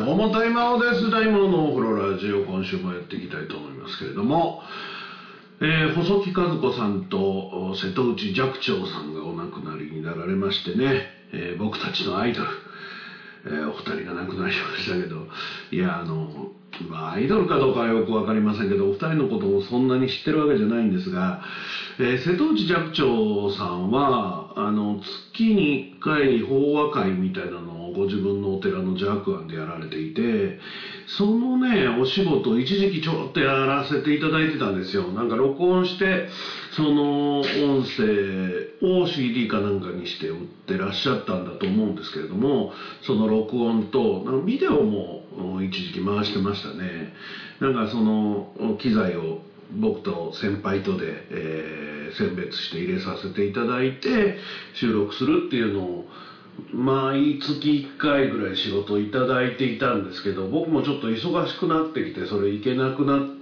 どうも大魔王です。大魔王のお風呂ラジオ、今週もやっていきたいと思いますけれども、細木和子さんと瀬戸内寂聴さんがお亡くなりになられましてね、僕たちのアイドル、お二人が亡くなりましたけど、いやアイドルかどうかはよく分かりませんけど、お二人のことをそんなに知ってるわけじゃないんですが、瀬戸内寂聴さんは月に1回法話会みたいなのをご自分のお寺の寂庵でやられていて、そのねお仕事を一時期ちょろっとやらせていただいてたんですよ。なんか録音してその音声を CD かなんかにして売ってらっしゃったんだと思うんですけれども、その録音となんかビデオも一時期回してましたね。なんかその機材を僕と先輩とで、選別して入れさせていただいて収録するっていうのを毎月1回ぐらい仕事をいただいていたんですけど、僕もちょっと忙しくなってきてそれ行けなくなって、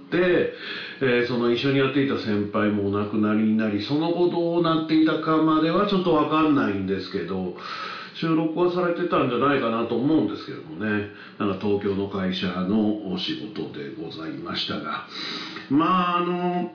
その一緒にやっていた先輩もお亡くなりになり、その後どうなっていたかまではちょっと分かんないんですけど、収録はされてたんじゃないかなと思うんですけどもね。なんか東京の会社のお仕事でございましたが、まあ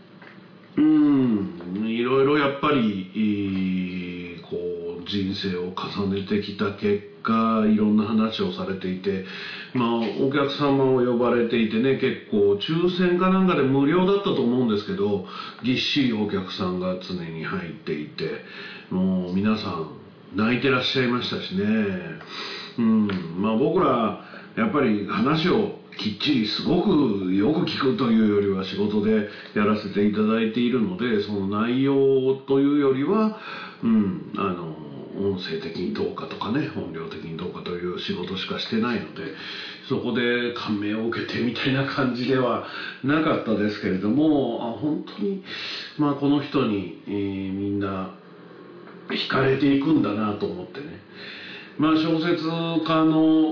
いろいろやっぱりこう人生を重ねてきた結果、いろんな話をされていて、お客様を呼ばれていてね、結構抽選かなんかで無料だったと思うんですけど、ぎっしりお客さんが常に入っていて、もう皆さん泣いてらっしゃいましたしね。僕らやっぱり話をきっちりすごくよく聞くというよりは仕事でやらせていただいているので、その内容というよりは、音声的にどうかとかね、音量的にどうかという仕事しかしてないので、そこで感銘を受けてみたいな感じではなかったですけれども、本当にこの人に、みんな惹かれていくんだなと思ってね。小説家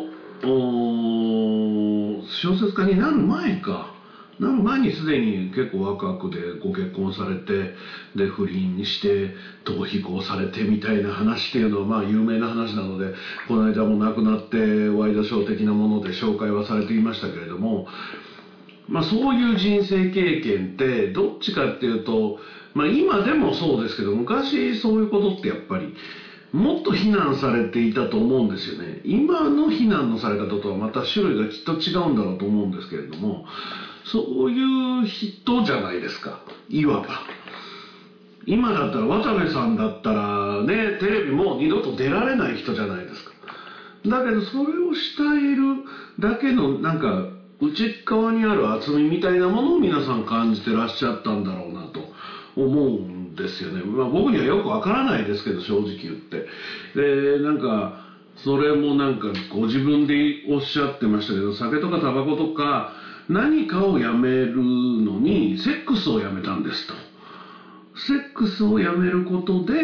になる前にすでに結構若くでご結婚されて、で不倫して逃避行されてみたいな話っていうのは有名な話なので、この間も亡くなってワイドショー的なもので紹介はされていましたけれども、そういう人生経験ってどっちかっていうと、今でもそうですけど、昔そういうことってやっぱりもっと非難されていたと思うんですよね。今の非難のされ方とはまた種類がきっと違うんだろうと思うんですけれども、そういう人じゃないですか、いわば。今だったら渡部さんだったらね、テレビもう二度と出られない人じゃないですか。だけどそれを慕えるだけのなんか内側にある厚みみたいなものを皆さん感じてらっしゃったんだろうなと思うんですよね。僕にはよくわからないですけど、正直言って。でなんかそれもなんかご自分でおっしゃってましたけど、酒とかタバコとか何かをやめるのにセックスをやめたんですと。セックスをやめることで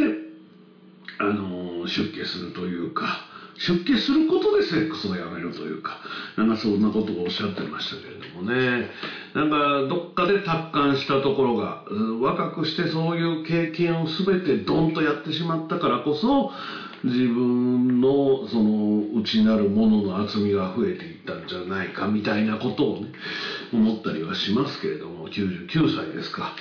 出家するというか、出家することでセックスをやめるというか、なんかそんなことをおっしゃってましたけれどもね。なんかどっかで達観したところが、若くしてそういう経験を全てドンとやってしまったからこそ、自分のその内なるものの厚みが増えていったんじゃないかみたいなことをね、思ったりはしますけれども、99歳ですか。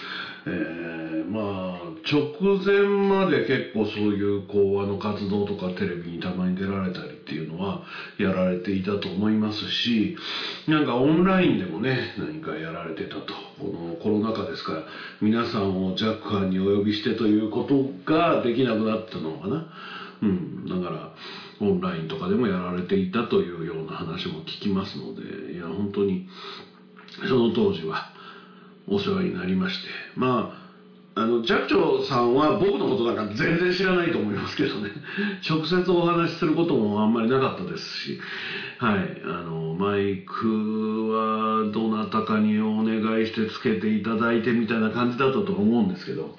直前まで結構そういう講話の活動とかテレビにたまに出られたりっていうのはやられていたと思いますし、なんかオンラインでもね何かやられてたと。このコロナ禍ですから皆さんを寂庵にお呼びしてということができなくなったのかな。だからオンラインとかでもやられていたというような話も聞きますので、いや本当にその当時はお世話になりまして、寂聴さんは僕のことなんか全然知らないと思いますけどね直接お話しすることもあんまりなかったですし、マイクはどなたかにお願いしてつけていただいてみたいな感じだったと思うんですけど、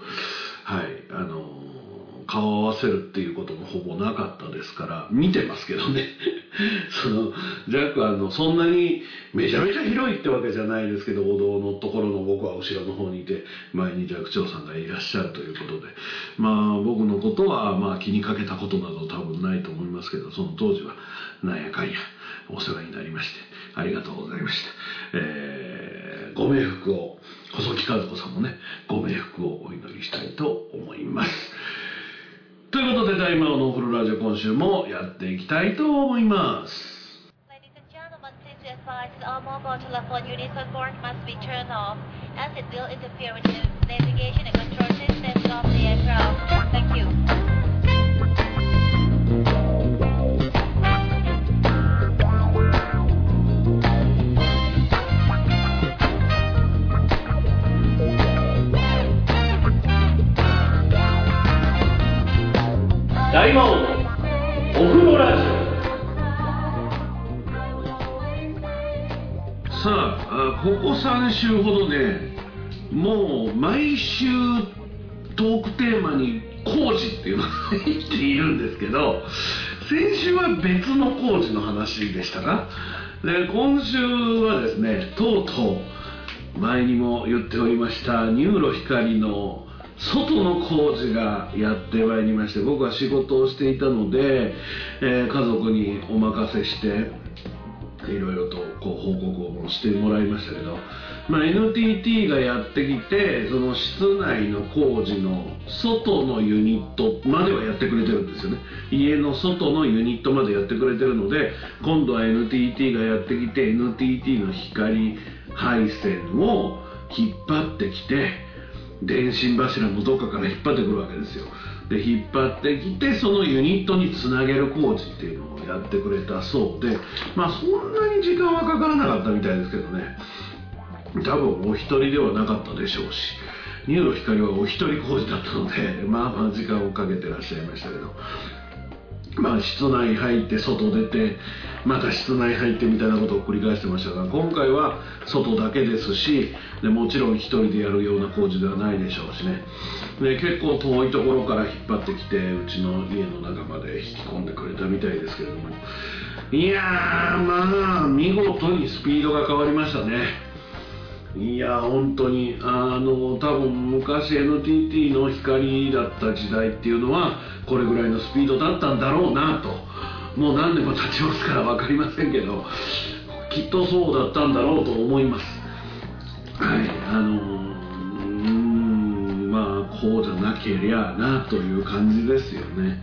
顔を合わせるっていうこともほぼなかったですから、見てますけどねその寂庵のそんなにめちゃめちゃ広いってわけじゃないですけど、お堂のところの僕は後ろの方にいて、前に寂聴さんがいらっしゃるということで、僕のことは気にかけたことなど多分ないと思いますけど、その当時はなんやかんやお世話になりましてありがとうございました。ご冥福を、細木和子さんもね、ご冥福をお祈りしたいと思います。ということで、大魔王のお風呂ラジオ、今週もやっていきたいと思います。 Please advise all mobile telephone units on board must be turned off, as it will interfere with the navigation and control systems of the aircraft. Thank you. 大魔王のお風呂ラジオ。さあ、ここ3週ほどね、もう毎週トークテーマに工事っていうのが入っているんですけど、先週は別の工事の話でしたか。で、今週はですね、とうとう前にも言っておりましたニューロ光の外の工事がやってまいりまして、僕は仕事をしていたので、家族にお任せしていろいろとこう報告をもしてもらいましたけど、NTT がやってきて、その室内の工事の外のユニットまではやってくれてるんですよね。家の外のユニットまでやってくれてるので、今度は NTT がやってきて NTT の光配線を引っ張ってきて、電信柱のどっかから引っ張ってくるわけですよ。で、引っ張ってきて、そのユニットにつなげる工事っていうのをやってくれたそうで、そんなに時間はかからなかったみたいですけどね、多分お一人ではなかったでしょうし、ニューロ光はお一人工事だったので、時間をかけてらっしゃいましたけど、室内入って外出てまた室内入ってみたいなことを繰り返してましたが、今回は外だけですし、でもちろん一人でやるような工事ではないでしょうしね。で、結構遠いところから引っ張ってきて、うちの家の中まで引き込んでくれたみたいですけれども、いやー、見事にスピードが変わりましたね。いや本当に多分昔 NTT の光だった時代っていうのはこれぐらいのスピードだったんだろうなと、もう何年も経ちますから分かりませんけど、きっとそうだったんだろうと思います。はい、こうじゃなけりゃなという感じですよね。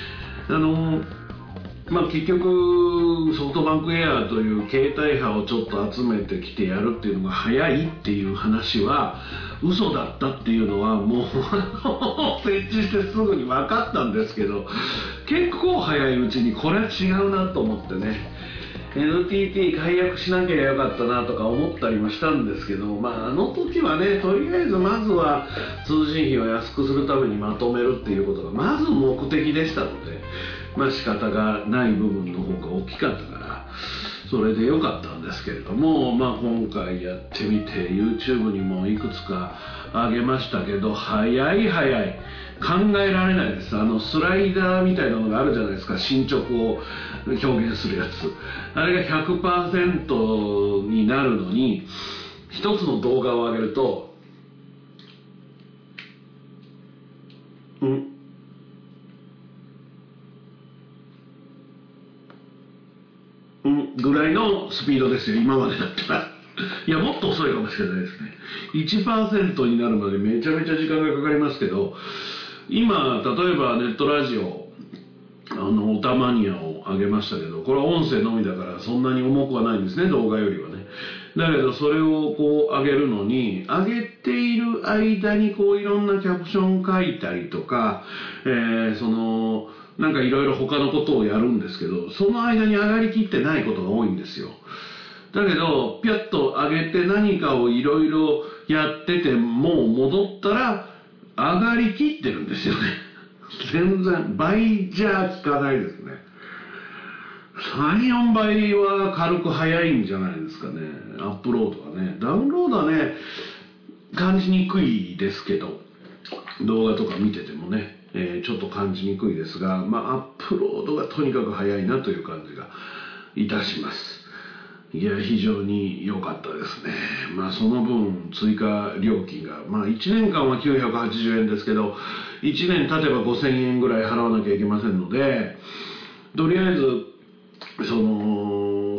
結局ソフトバンクエアという携帯波をちょっと集めてきてやるっていうのが早いっていう話は嘘だったっていうのはもう設置してすぐに分かったんですけど、結構早いうちにこれは違うなと思ってね、 NTT 解約しなきゃよかったなとか思ったりもしたんですけど、あの時はね、とりあえずまずは通信費を安くするためにまとめるっていうことがまず目的でしたので、仕方がない部分の方が大きかったからそれで良かったんですけれども、今回やってみて YouTube にもいくつか上げましたけど、早い考えられないです。スライダーみたいなのがあるじゃないですか、進捗を表現するやつ、あれが 100% になるのに一つの動画を上げるとぐらいのスピードですよ、今までだったら。いや、もっと遅いかもしれないですね。1% になるまでめちゃめちゃ時間がかかりますけど、今例えばネットラジオオタマニアを上げましたけど、これは音声のみだからそんなに重くはないんですね、動画よりはね。だけどそれをこう上げるのに、上げている間にこういろんなキャプション書いたりとか、なんかいろいろ他のことをやるんですけど、その間に上がりきってないことが多いんですよ。だけどピャッと上げて何かをいろいろやってて、もう戻ったら上がりきってるんですよね。全然倍じゃ効かないですね。3、4倍は軽く早いんじゃないですかね。アップロードはね、ダウンロードはね感じにくいですけど、動画とか見ててもね、ちょっと感じにくいですが、アップロードがとにかく早いなという感じがいたします。いや、非常に良かったですね。その分追加料金が、1年間は980円ですけど、1年経てば5000円ぐらい払わなきゃいけませんので、とりあえずその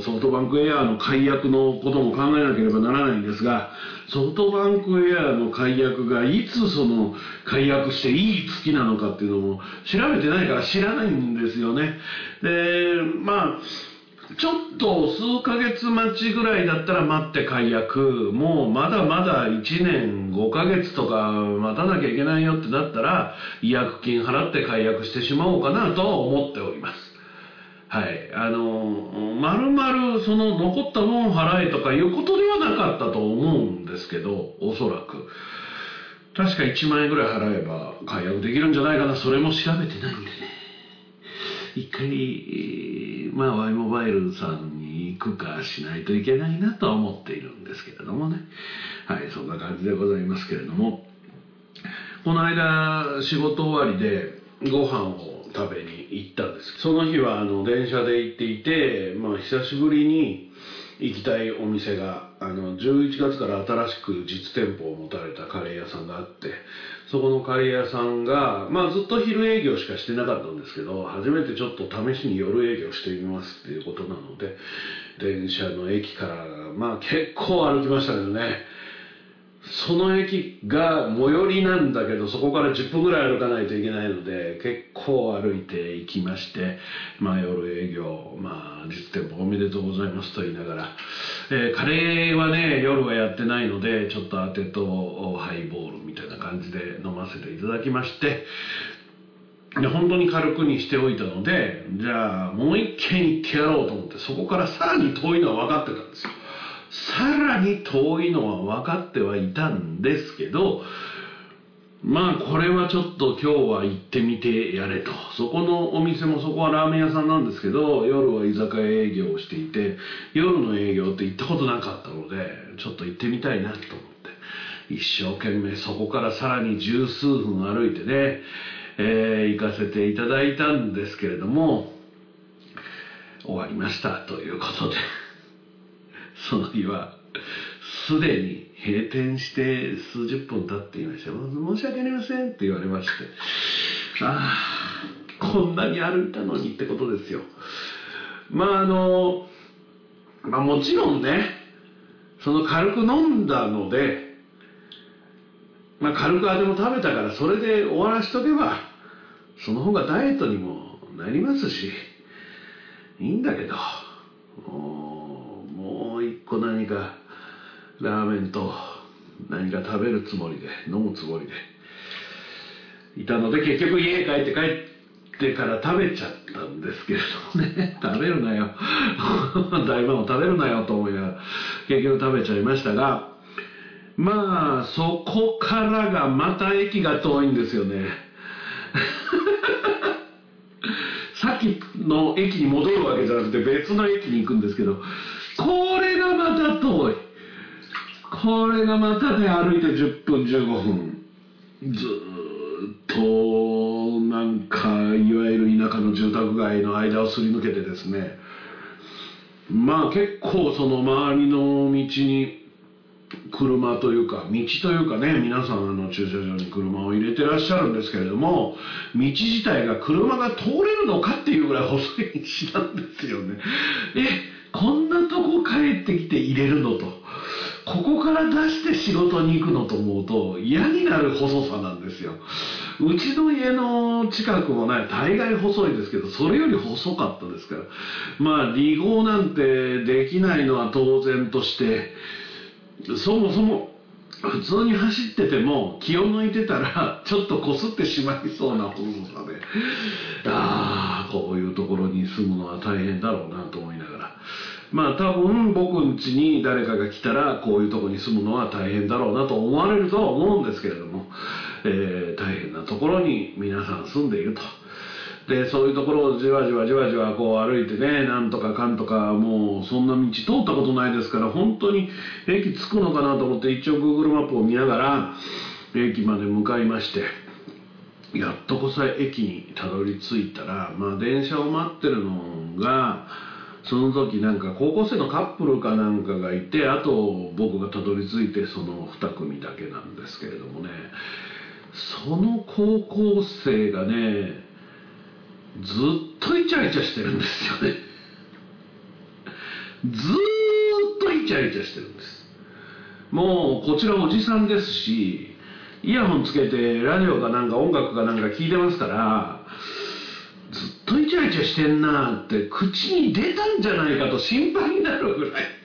ソフトバンクエアの解約のことも考えなければならないんですが、ソフトバンクエアの解約がいつその解約していい月なのかっていうのも調べてないから知らないんですよね。で、まあちょっと数ヶ月待ちぐらいだったら待って解約、もうまだまだ1年5ヶ月とか待たなきゃいけないよってなったら違約金払って解約してしまおうかなと思っております。はい、まるまるその残った分払えとかいうことではなかったと思うんですけど、おそらく確か1万円ぐらい払えば解約できるんじゃないかな。それも調べてないんでね、一回ワイモバイルさんに行くかしないといけないなとは思っているんですけれどもね。はい、そんな感じでございますけれども、この間仕事終わりでご飯を食べに行ったんです。その日は電車で行っていて、久しぶりに行きたいお店が11月から新しく実店舗を持たれたカレー屋さんがあって、そこのカレー屋さんが、ずっと昼営業しかしてなかったんですけど、初めてちょっと試しに夜営業してみますっていうことなので、電車の駅から結構歩きましたけどね。その駅が最寄りなんだけど、そこから10分ぐらい歩かないといけないので、結構歩いて行きまして、夜営業、実店舗おめでとうございますと言いながら、カレーはね、夜はやってないので、ちょっと当てとハイボールみたいな感じで飲ませていただきまして、で本当に軽くにしておいたので、じゃあもう一軒行ってやろうと思って、そこからさらに遠いのは分かってたんですよ。さらに遠いのは分かってはいたんですけど、これはちょっと今日は行ってみてやれと。そこのお店も、そこはラーメン屋さんなんですけど、夜は居酒屋営業をしていて、夜の営業って行ったことなかったので、ちょっと行ってみたいなと思って、一生懸命そこからさらに十数分歩いてね、行かせていただいたんですけれども、終わりましたということで、その日はすでに閉店して数十分経っていました。申し訳ありませんって言われまして、こんなに歩いたのにってことですよ。もちろんね、その軽く飲んだので、軽くあれも食べたからそれで終わらしとけば、その方がダイエットにもなりますしいいんだけど、もう一個何かラーメンと何か食べるつもりで、飲むつもりでいたので、結局家帰ってから食べちゃったんですけれどもね。食べるなよ大魔王食べるなよと思いながら結局食べちゃいましたが、そこからがまた駅が遠いんですよねさっきの駅に戻るわけじゃなくて別の駅に行くんですけど、これがまた遠い。これがまたね、歩いて10分15分ずっとなんかいわゆる田舎の住宅街の間をすり抜けてですね、結構その周りの道に車というか道というかね、皆さん駐車場に車を入れてらっしゃるんですけれども、道自体が車が通れるのかっていうぐらい細い道なんですよね。こんなとこ帰ってきて入れるのと、ここから出して仕事に行くのと思うと嫌になる細さなんですよ。うちの家の近くもね、大概細いですけど、それより細かったですから、離合なんてできないのは当然として、そもそも普通に走ってても気を抜いてたらちょっとこすってしまいそうな細さで、こういうところに住むのは大変だろうなと思いながら、多分僕ん家に誰かが来たらこういうところに住むのは大変だろうなと思われるとは思うんですけれども、大変なところに皆さん住んでいると。でそういうところをじわじわこう歩いてね、なんとかかんとか、もうそんな道通ったことないですから、本当に駅着くのかなと思って一応 Google マップを見ながら駅まで向かいまして、やっとこさ駅にたどり着いたら、電車を待ってるのがその時なんか高校生のカップルかなんかがいて、あと僕がたどり着いてその2組だけなんですけれどもね、その高校生がねずっとイチャイチャしてるんですよね。 ずーっとイチャイチャしてるんです。もうこちらおじさんですし、イヤホンつけてラジオかなんか音楽かなんか聞いてますから、ずっとイチャイチャしてんなって口に出たんじゃないかと心配になるぐらい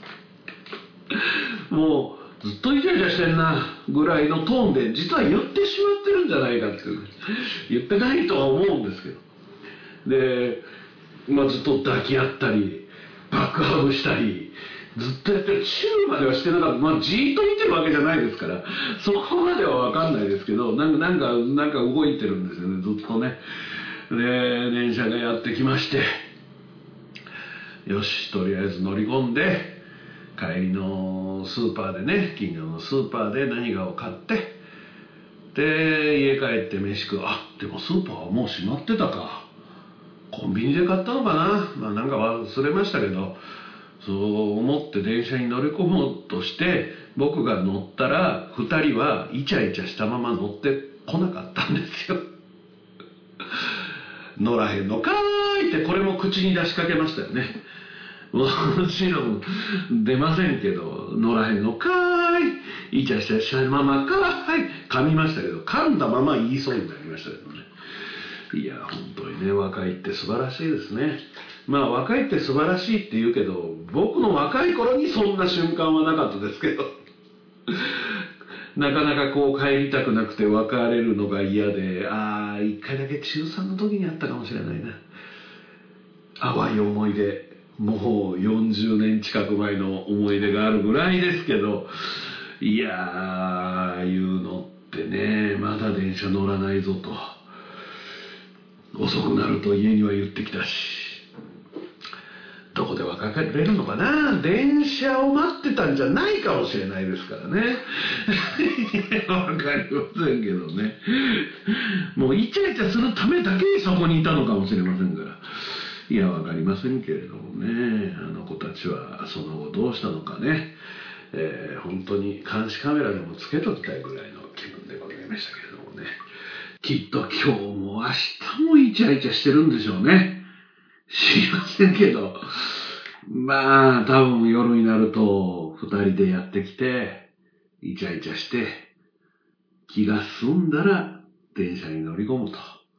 もうずっとイチャイチャしてんなぐらいのトーンで実は言ってしまってるんじゃないかって言ってないとは思うんですけど、で、ずっと抱き合ったりバックハグしたりずっとやってる。チューまではしてなかった。じーっと見てるわけじゃないですからそこまでは分かんないですけど、なんか動いてるんですよね、ずっとね。で、電車がやってきまして、よし、とりあえず乗り込んで帰りのスーパーでね、近所のスーパーで何かを買って、で家帰って飯食う。でもスーパーはもう閉まってたか、コンビニで買ったのかな、なんか忘れましたけど、そう思って電車に乗り込もうとして僕が乗ったら2人はイチャイチャしたまま乗ってこなかったんですよ乗らへんのかーいって、これも口に出しかけましたよね。もちろん出ませんけど、乗らへんのかーい、イチャイチャしたままかーい、噛みましたけど、噛んだまま言いそうになりましたけどね。いや本当にね、若いって素晴らしいですね。若いって素晴らしいって言うけど、僕の若い頃にそんな瞬間はなかったですけどなかなか帰りたくなくて別れるのが嫌で、一回だけ中3の時にあったかもしれないな。淡い思い出、もう40年近く前の思い出があるぐらいですけど、いやー、いうのってね、まだ電車乗らないぞと、遅くなると家には言ってきたし、どこで別れるのかな。電車を待ってたんじゃないかもしれないですからねわかりませんけどね、もうイチャイチャするためだけにそこにいたのかもしれませんから、いやわかりませんけれどもね、あの子たちはその後どうしたのかね、本当に監視カメラでもつけときたいぐらいの気分でございましたけれどもね、きっと今日も明日もイチャイチャしてるんでしょうね。知りませんけど、多分夜になると2人でやってきてイチャイチャして気が済んだら電車に乗り込むと。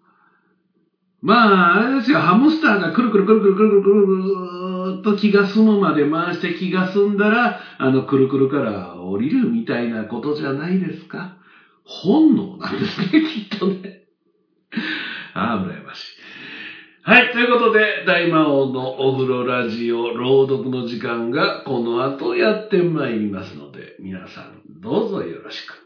あれですよ、ハムスターがくるくるくるくるくるくるくると気が済むまで回して気が済んだらくるくるから降りるみたいなことじゃないですか。本能なんですね、きっとね。羨ましい。はい、ということで、大魔王のお風呂ラジオ朗読の時間がこの後やってまいりますので、皆さんどうぞよろしく。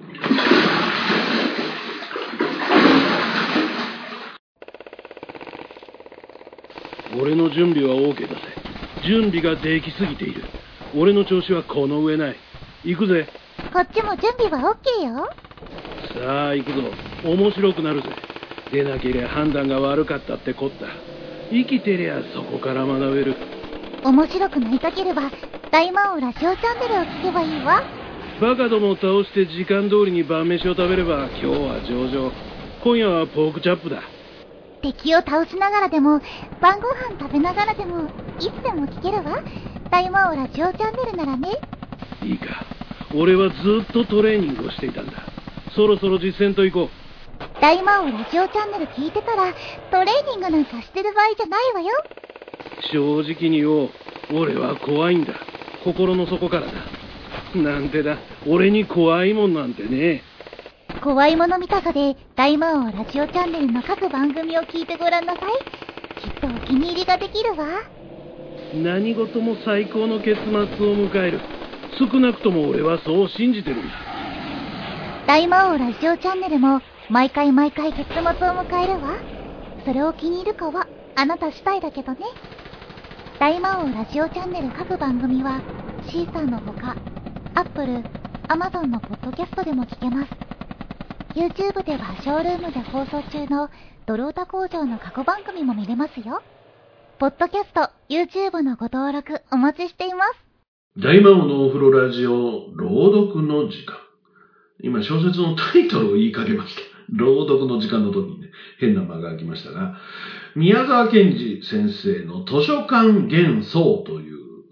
俺の準備は OK だぜ。準備ができすぎている。俺の調子はこの上ない。行くぜ。 こっちも準備は OK よ。 さあ行くぞ。面白くなるぜ。出なけりゃ判断が悪かったってこった。生きてりゃそこから学べる。 面白くなりたければ大魔王ラジオチャンネルを聞けばいいわ。 バカどもを倒して時間通りに晩飯を食べれば今日は上々。今夜はポークチャップだ。 敵を倒しながらでも晩ご飯食べながらでもいつでも聞けるわ。大魔王ラジオチャンネルならね。 いいか、俺はずっとトレーニングをしていたんだ。そろそろ実践と行こう。 大魔王ラジオチャンネル聞いてたらトレーニングなんかしてる場合じゃないわよ。 正直に言おう。俺は怖いんだ。心の底からだ。なんてだ、俺に怖いもんなんてね。 怖いもの見たさで大魔王ラジオチャンネルの各番組を聞いてごらんなさい。きっとお気に入りができるわ。 何事も最高の結末を迎える。少なくとも俺はそう信じてるんだ。 大魔王ラジオチャンネルも毎回結末を迎えるわ。それを気に入るかはあなた次第だけどね。大魔王ラジオチャンネル各番組はシーサーのほか Apple、Amazon のポッドキャストでも聞けます。 YouTube ではショールームで放送中のドルオタ工場の過去番組も見れますよ。ポッドキャスト、YouTube のご登録お待ちしています。 大魔王のお風呂ラジオ朗読の時間。今小説のタイトルを言いかけました。朗読の時間の時にね、変な間が空きましたが、宮沢賢治先生の図書館幻想という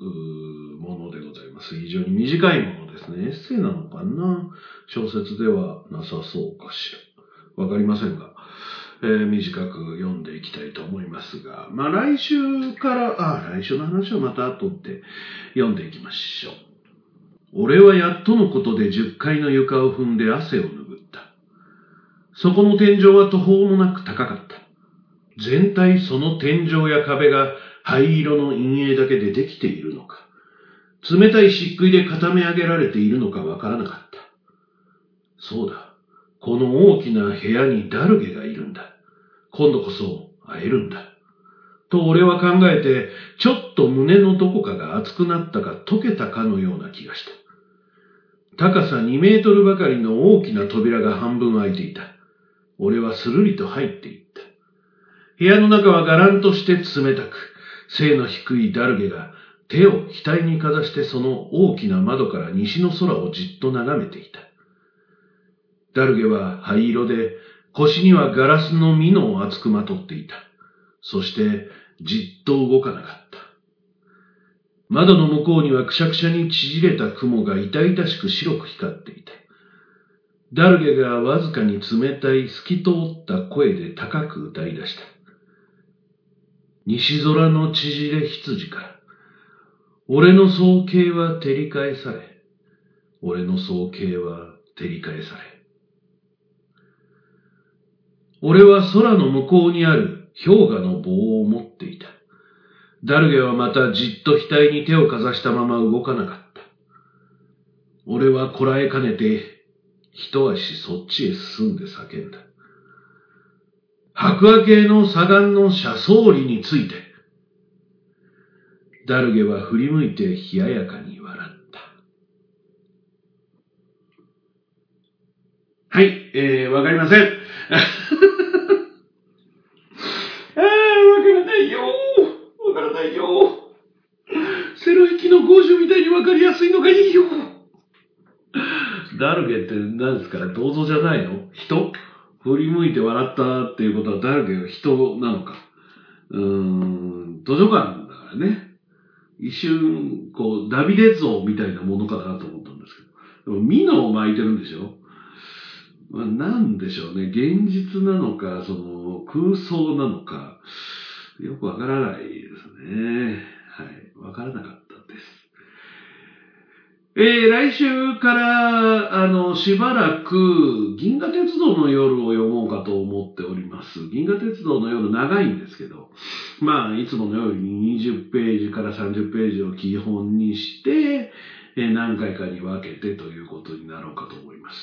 ものでございます。非常に短いものですね。エッセイなのかな？小説ではなさそうかしら。わかりませんが、短く読んでいきたいと思いますが、来週の話をまた後で読んでいきましょう。俺はやっとのことで10階の床を踏んで汗を拭った。そこの天井は途方もなく高かった。全体その天井や壁が灰色の陰影だけでできているのか、冷たい漆喰で固め上げられているのかわからなかった。そうだ、この大きな部屋にダルゲがいるんだ。今度こそ会えるんだ。と俺は考えて、ちょっと胸のどこかが熱くなったか溶けたかのような気がした。高さ2メートルばかりの大きな扉が半分開いていた。俺はスルリと入っていった。部屋の中はがらんとして冷たく、背の低いダルゲが手を額にかざしてその大きな窓から西の空をじっと眺めていた。ダルゲは灰色で、腰にはガラスの蓑を厚くまとっていた。そしてじっと動かなかった。窓の向こうにはくしゃくしゃに縮れた雲が痛々しく白く光っていた。ダルゲがわずかに冷たい透き通った声で高く歌い出した。西空の縮れ羊から、俺の双頸は照り返され、俺の双頸は照り返され。俺は空の向こうにある氷河の棒を持っていた。ダルゲはまたじっと額に手をかざしたまま動かなかった。俺はこらえかねて、一足そっちへ進んで叫んだ。白亜系の左岸の車窓裏について。ダルゲは振り向いて冷ややかに笑った。はい、わかりません。わからないよ。わからないよ。セロ引きのゴージュみたいにわかりやすいのがいいよ。ダルゲって何ですか？銅像じゃないの？人？振り向いて笑ったっていうことはダルゲが人なのか。図書館だからね。一瞬、ダビデ像みたいなものかなと思ったんですけど。でも、ミノを巻いてるんでしょ？なんでしょうね。現実なのか、空想なのか、よくわからないですね。はい。わからなかったです。来週から、しばらく、銀河鉄道の夜を読もうかと思っております。銀河鉄道の夜長いんですけど、いつものように20ページから30ページを基本にして、何回かに分けてということになろうかと思います。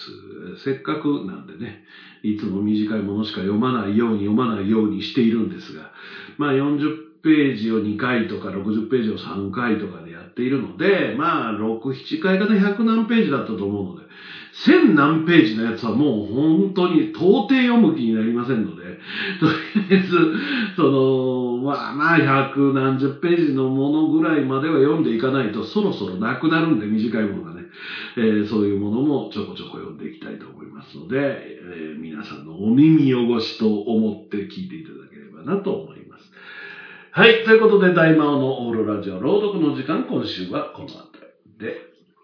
せっかくなんでね、いつも短いものしか読まないようにしているんですが、40ページを2回とか60ページを3回とかでやっているので、6、7回かな100何ページだったと思うので、1000何ページのやつはもう本当に到底読む気になりませんので、とりあえず、100何十ページのものぐらいまでは読んでいかないとそろそろなくなるんで、短いものがね、そういうものもちょこちょこ読んでいきたいと思いますので、皆さんのお耳汚しと思って聞いていただければなと思います。はい。ということで、大魔王のオーロラジオ朗読の時間、今週はこの辺りで。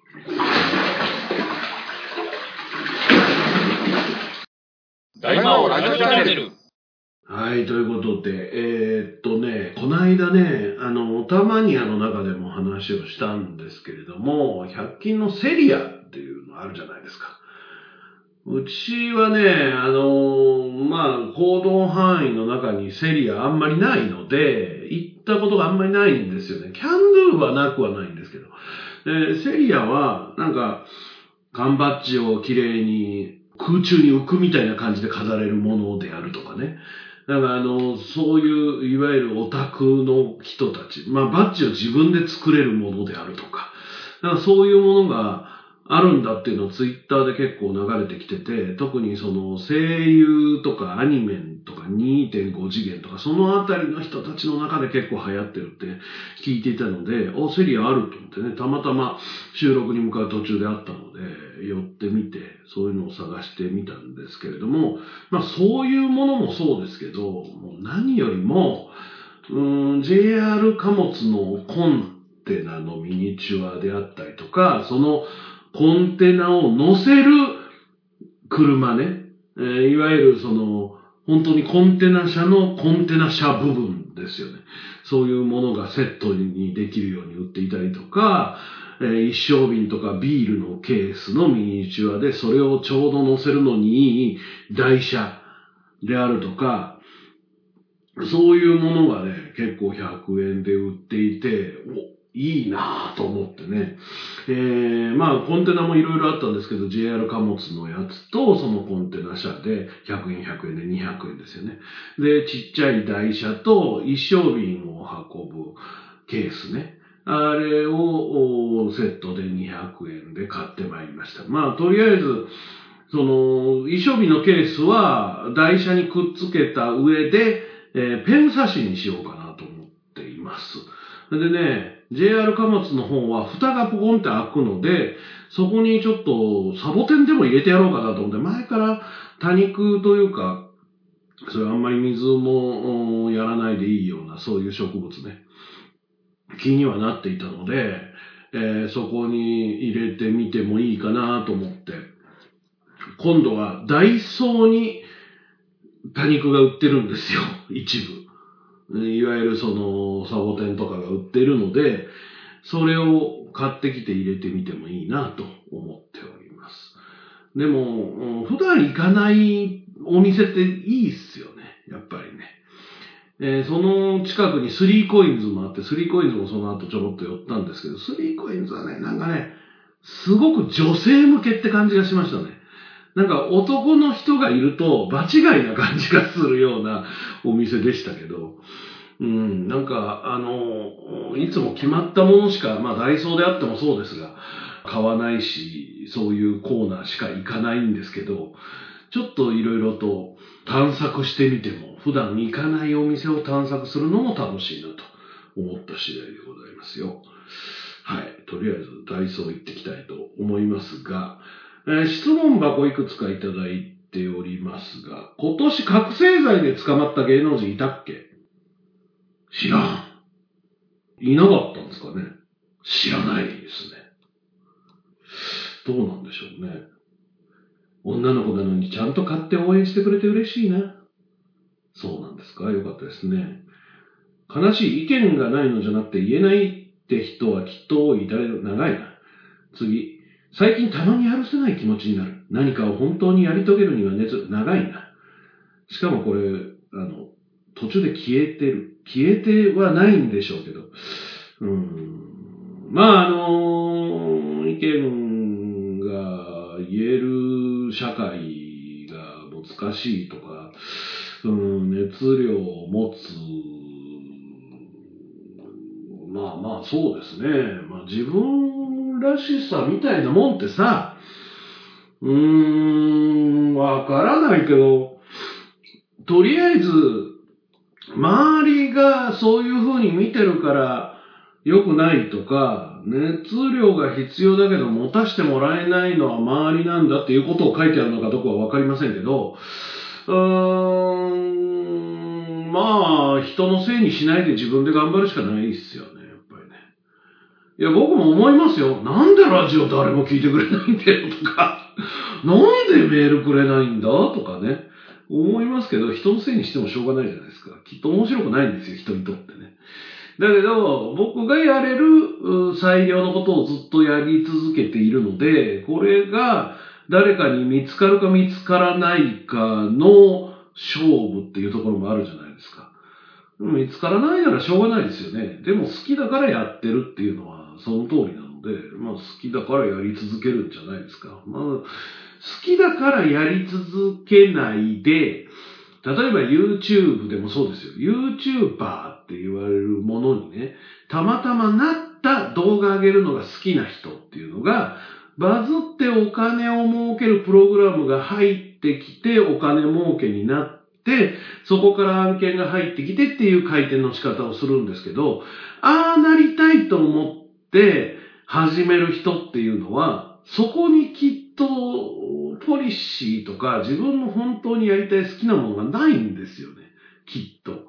大魔王ラジオチャンネル。 はい。ということで、この間ね、オタマニアの中でも話をしたんですけれども、100均のセリアっていうのあるじゃないですか。うちはね、行動範囲の中にセリアあんまりないので、行ったことがあんまりないんですよね。キャンドゥはなくはないんですけど。セリアは、缶バッジをきれいに空中に浮くみたいな感じで飾れるものであるとかね。そういう、いわゆるオタクの人たち、バッジを自分で作れるものであるとか。そういうものが、あるんだっていうのをツイッターで結構流れてきてて、特に声優とかアニメとか 2.5 次元とかそのあたりの人たちの中で結構流行ってるって聞いていたので、セリアあると思ってね、たまたま収録に向かう途中であったので、寄ってみて、そういうのを探してみたんですけれども、そういうものもそうですけど、もう何よりも、JR 貨物の混テナのミニチュアであったりとか、そのコンテナを乗せる車ね、いわゆるその本当にコンテナ車のコンテナ車部分ですよね。そういうものがセットにできるように売っていたりとか、一升瓶とかビールのケースのミニチュアでそれをちょうど乗せるのにいい台車であるとか、そういうものがね、結構100円で売っていて、いいなぁと思ってね。まあコンテナもいろいろあったんですけど、JR 貨物のやつとそのコンテナ車で100円100円で200円ですよね。で、ちっちゃい台車と一升瓶を運ぶケースね。あれをセットで200円で買ってまいりました。まあとりあえず、その一升瓶のケースは台車にくっつけた上で、ペン差しにしようかなと思っています。でね、JR 貨物の方は蓋がポコンって開くので、そこにちょっとサボテンでも入れてやろうかなと思って、前から多肉というか、それあんまり水もやらないでいいようなそういう植物ね、気にはなっていたので、そこに入れてみてもいいかなと思って、今度はダイソーに多肉が売ってるんですよ、一部。いわゆるそのサボテンとかが売ってるので、それを買ってきて入れてみてもいいなと思っております。でも、普段行かないお店っていいっすよね、やっぱりね。その近くに3コインズもあって、3コインズもその後ちょろっと寄ったんですけど、3コインズはね、なんかね、すごく女性向けって感じがしましたね。なんか男の人がいると場違いな感じがするようなお店でしたけど、なんかいつも決まったものしか、まあダイソーであってもそうですが、買わないし、そういうコーナーしか行かないんですけど、ちょっといろいろと探索してみても、普段行かないお店を探索するのも楽しいなと思った次第でございますよ。はい。とりあえずダイソー行ってきたいと思いますが、質問箱いくつかいただいておりますが、今年覚醒剤で捕まった芸能人いたっけ？知らん。いなかったんですかね？知らないですね。どうなんでしょうね。女の子なのにちゃんと買って応援してくれて嬉しいな。そうなんですか？よかったですね。悲しい。意見がないのじゃなくて言えないって人はきっと多い。長いな。次。最近たまにやるせない気持ちになる。何かを本当にやり遂げるには長いな。しかもこれ、途中で消えてる。消えてはないんでしょうけど。まあ、意見が言える社会が難しいとか、熱量を持つ、まあそうですね。まあ自分らしさみたいなもんってさ、わからないけど、とりあえず、周りがそういう風に見てるから良くないとか、熱量が必要だけど持たせてもらえないのは周りなんだっていうことを書いてあるのかどうかはわかりませんけど、まあ、人のせいにしないで自分で頑張るしかないですよね、やっぱりね。いや、僕も思いますよ。なんでラジオ誰も聞いてくれないんだよとか、なんでメールくれないんだとかね。思いますけど、人のせいにしてもしょうがないじゃないですか。きっと面白くないんですよ、人にとってね。だけど、僕がやれる裁量のことをずっとやり続けているので、これが誰かに見つかるか見つからないかの勝負っていうところもあるじゃないですか。見つからないならしょうがないですよね。でも好きだからやってるっていうのはその通りなので、まあ好きだからやり続けるんじゃないですか。まあ好きだからやり続けないで、例えば YouTube でもそうですよ。YouTuber って言われるものにね、たまたまなった動画上げるのが好きな人っていうのが、バズってお金を儲けるプログラムが入ってきてお金儲けになって、そこから案件が入ってきてっていう回転の仕方をするんですけど、ああなりたいと思って始める人っていうのは、そこにきっとポリシーとか自分の本当にやりたい好きなものがないんですよね。きっと。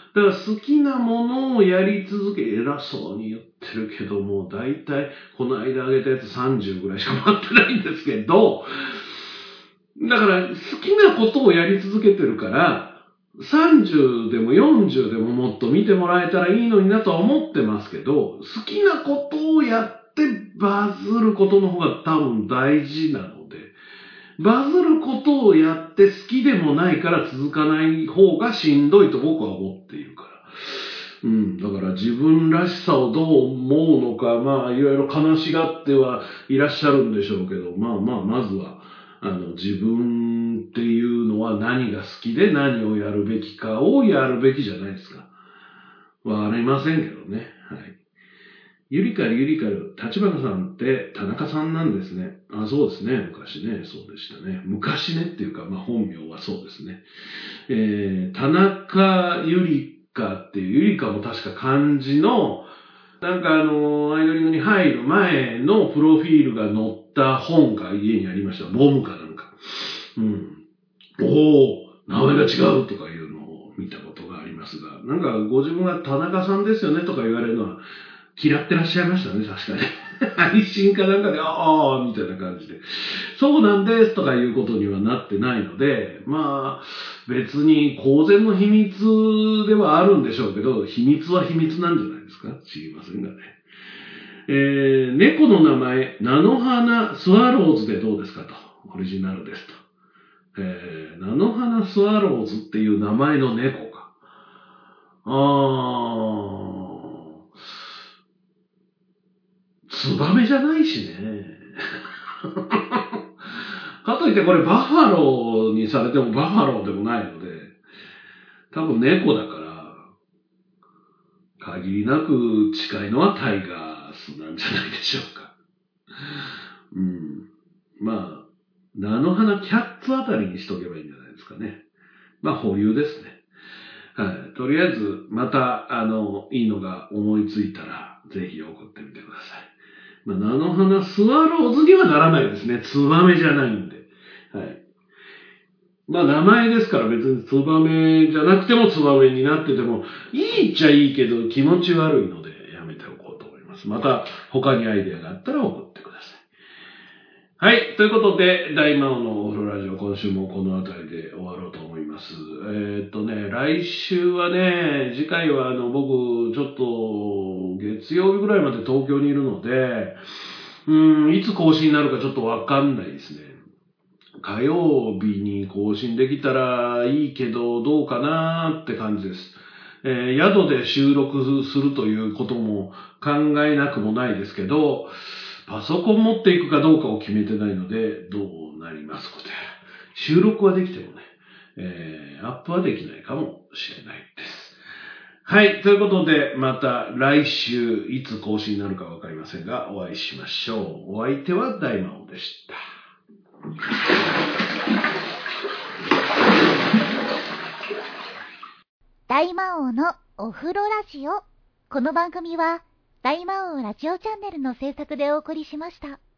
だから好きなものをやり続け、偉そうに言ってるけども、だいたいこの間あげたやつ30ぐらいしか回ってないんですけど、だから好きなことをやり続けてるから、30でも40でももっと見てもらえたらいいのになとは思ってますけど、好きなことをやってバズることの方が多分大事なので、バズることをやって好きでもないから続かない方がしんどいと僕は思っているから。だから自分らしさをどう思うのか、まあいろいろ悲しがってはいらっしゃるんでしょうけど、まずは、自分っていうのは何が好きで何をやるべきかをやるべきじゃないですか。わかりませんけどね。はい。ゆりかる、立花さんって田中さんなんですね。あ、そうですね。昔ね、そうでしたね。昔ねっていうか、本名はそうですね。田中ゆりかっていう、ゆりかも確か漢字の、なんかアイドリングに入る前のプロフィールが載った本が家にありました。ボムかなんか。名前が違うとかいうのを見たことがありますが、なんかご自分が田中さんですよねとか言われるのは嫌ってらっしゃいましたね、確かに。配信かなんかで、みたいな感じで。そうなんですとかいうことにはなってないので、別に公然の秘密ではあるんでしょうけど、秘密は秘密なんじゃないですか？知りませんがね。猫の名前、菜の花スワローズでどうですかと。オリジナルですと。菜の花スワローズっていう名前の猫か。ツバメじゃないしね。かといってこれバッファローにされてもバッファローでもないので、多分猫だから、限りなく近いのはタイガースなんじゃないでしょうか。菜の花キャッツあたりにしとけばいいんじゃないですかね。保留ですね。はい。とりあえず、また、いいのが思いついたら、ぜひ送ってみてください。菜の花スワローズにはならないですね。ツバメじゃないんで。はい。名前ですから別にツバメじゃなくてもツバメになってても、いいっちゃいいけど気持ち悪いのでやめておこうと思います。また他にアイデアがあったら送ってください。はい。ということで、大魔王のお風呂ラジオ、今週もこの辺りで終わろうと思います。来週はね、次回は僕、ちょっと、月曜日ぐらいまで東京にいるので、いつ更新になるかちょっとわかんないですね。火曜日に更新できたらいいけど、どうかなって感じです。宿で収録するということも考えなくもないですけど、パソコン持っていくかどうかを決めてないので、どうなりますことやら。収録はできてもね、アップはできないかもしれないです。はい。ということで、また来週、いつ更新になるかわかりませんが、お会いしましょう。お相手は大魔王でした。 大魔王のお風呂ラジオ。この番組は、大魔王ラジオチャンネルの制作でお送りしました。